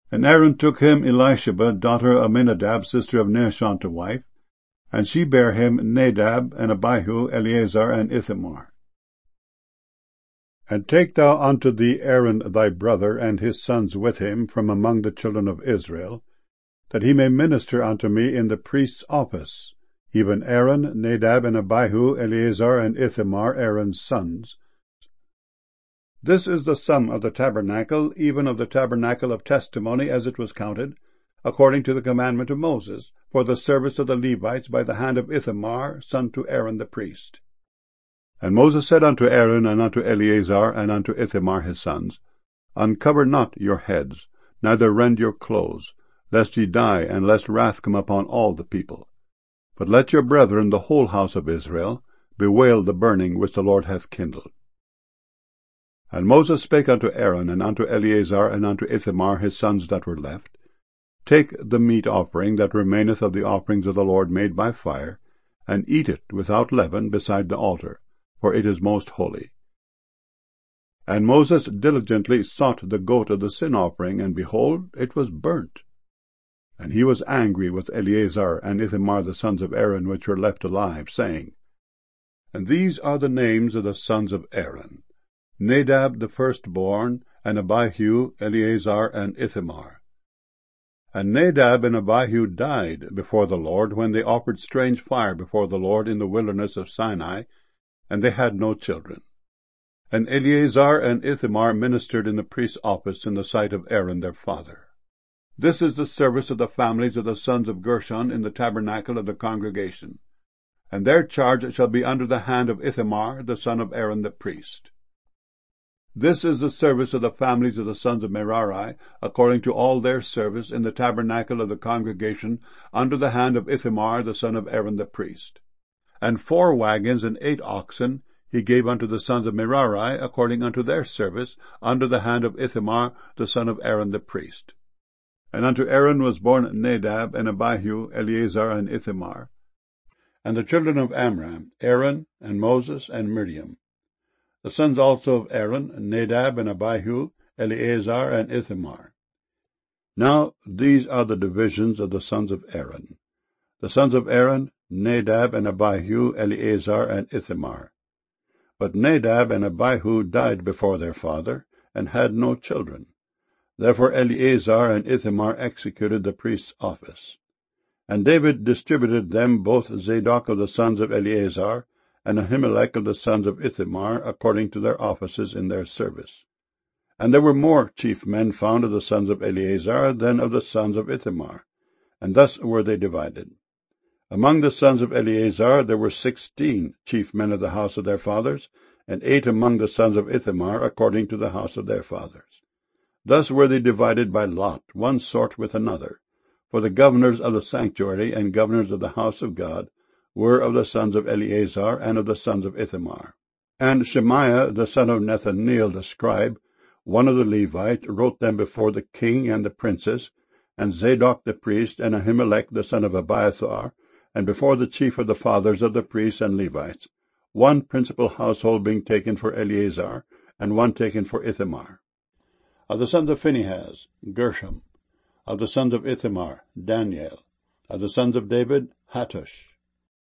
And Aaron took him Elisheba, daughter of Aminadab, sister of Nahshon, to wife, and she bare him Nadab, and Abihu, Eleazar, and Ithamar. And take thou unto thee Aaron thy brother, and his sons with him, from among the children of Israel, that he may minister unto me in the priest's office, even Aaron, Nadab, and Abihu, Eleazar, and Ithamar, Aaron's sons. This is the sum of the tabernacle, even of the tabernacle of testimony, as it was counted, according to the commandment of Moses, for the service of the Levites by the hand of Ithamar, son to Aaron the priest. And Moses said unto Aaron, and unto Eleazar, and unto Ithamar his sons, Uncover not your heads, neither rend your clothes, lest ye die, and lest wrath come upon all the people. But let your brethren, the whole house of Israel, bewail the burning which the Lord hath kindled. And Moses spake unto Aaron, and unto Eleazar, and unto Ithamar his sons that were left, Take the meat offering that remaineth of the offerings of the Lord made by fire, and eat it without leaven beside the altar, for it is most holy. And Moses diligently sought the goat of the sin offering, and behold, it was burnt. And he was angry with Eleazar and Ithamar the sons of Aaron, which were left alive, saying, And these are the names of the sons of Aaron, Nadab the firstborn, and Abihu, Eleazar, and Ithamar. And Nadab and Abihu died before the Lord, when they offered strange fire before the Lord in the wilderness of Sinai, and they had no children. And Eleazar and Ithamar ministered in the priest's office in the sight of Aaron their father. This is the service of the families of the sons of Gershon in the tabernacle of the congregation, and their charge shall be under the hand of Ithamar, the son of Aaron the priest. This is the service of the families of the sons of Merari, according to all their service in the tabernacle of the congregation, under the hand of Ithamar, the son of Aaron the priest. And 4 wagons and 8 oxen he gave unto the sons of Merari, according unto their service, under the hand of Ithamar, the son of Aaron the priest. And unto Aaron was born Nadab, and Abihu, Eleazar, and Ithamar. And the children of Amram, Aaron, and Moses, and Miriam. The sons also of Aaron, Nadab, and Abihu, Eleazar, and Ithamar. Now these are the divisions of the sons of Aaron. The sons of Aaron, Nadab, and Abihu, Eleazar, and Ithamar. But Nadab and Abihu died before their father, and had no children. Therefore Eleazar and Ithamar executed the priest's office. And David distributed them both Zadok of the sons of Eleazar, and Ahimelech of the sons of Ithamar, according to their offices in their service. And there were more chief men found of the sons of Eleazar than of the sons of Ithamar, and thus were they divided. Among the sons of Eleazar there were 16 chief men of the house of their fathers, and 8 among the sons of Ithamar, according to the house of their fathers. Thus were they divided by lot, one sort with another. For the governors of the sanctuary and governors of the house of God were of the sons of Eleazar and of the sons of Ithamar. And Shemaiah the son of Nethaneel the scribe, one of the Levites, wrote them before the king and the princes, and Zadok the priest, and Ahimelech the son of Abiathar, and before the chief of the fathers of the priests and Levites, one principal household being taken for Eleazar, and one taken for Ithamar. Of the sons of Phinehas, Gershom. Of the sons of Ithamar, Daniel. Of the sons of David, Hattush.